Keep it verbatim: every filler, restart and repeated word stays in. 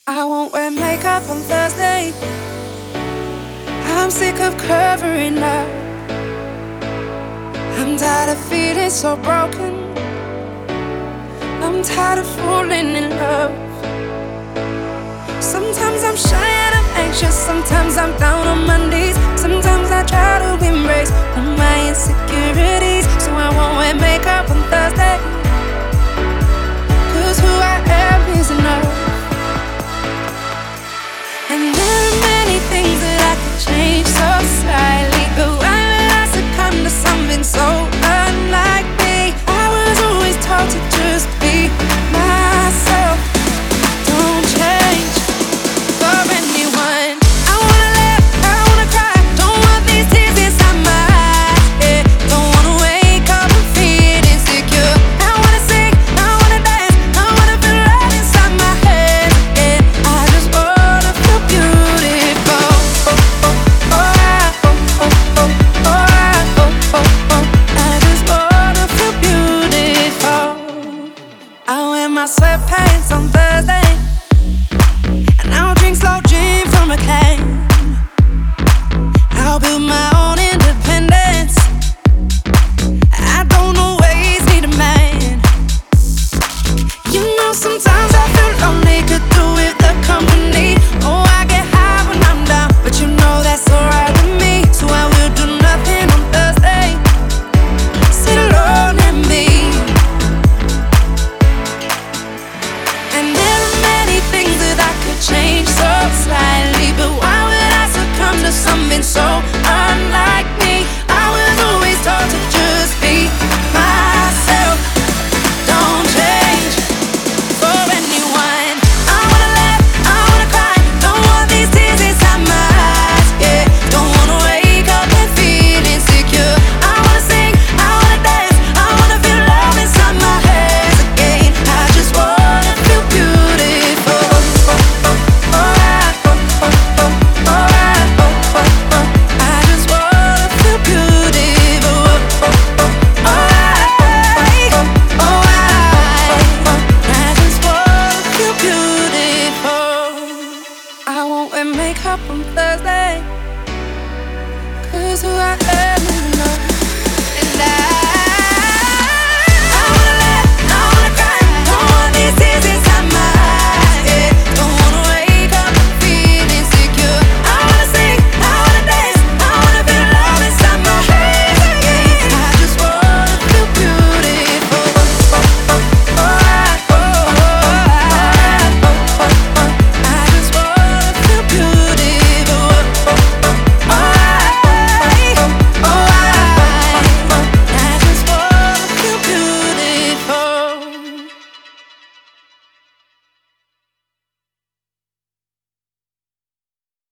I won't wear makeup on Thursday. I'm sick of covering up. I'm tired of feeling so broken. I'm tired of falling in love. Sometimes I'm shy and I'm anxious. Sometimes I'm down on my knees. Sometimes I try to embrace all my insecurities. So I won't wear makeup on Thursday, 'cause who I am is enough. And there are many things that I could change so slightly, but why would I succumb to something so unlike me? I was always taught to just be myself. Don't change for anyone. I wanna laugh, I wanna cry, don't want these tears inside my eyes. Yeah, don't wanna wake up and feel insecure. I wanna sing, I wanna dance, I wanna feel love inside my head. Yeah, I just wanna feel beautiful. Oh, oh, oh, oh, oh, oh, oh, oh, oh, oh. I just wanna feel beautiful. I wear my sweatpants on Thursday, and I'll drink slow gin from a can. I'll build my own independence. I don't always need a man. You know, sometimes I feel lonely, could do with the company. Oh, I get high when I'm down, but you know that's alright with me. So I will do nothing on Thursday, sit alone and be. And there are many things that I could change so slightly, but why would I succumb to something so unlike me? I was always taught to just be myself. Don't change for anyone. I wanna laugh, I wanna cry, don't want these tears inside my eyes. Yeah, don't wanna wake up and feel insecure. I wanna sing, I wanna dance, I wanna feel love inside my head again. I just wanna feel beautiful. Oh, oh, oh, oh, oh, oh, oh, oh, oh, oh, oh. I just wanna feel beautiful. Oh, oh, oh, oh, oh, oh, oh. I just wanna feel beautiful. I won't wear makeup on Thursday, 'cause who I am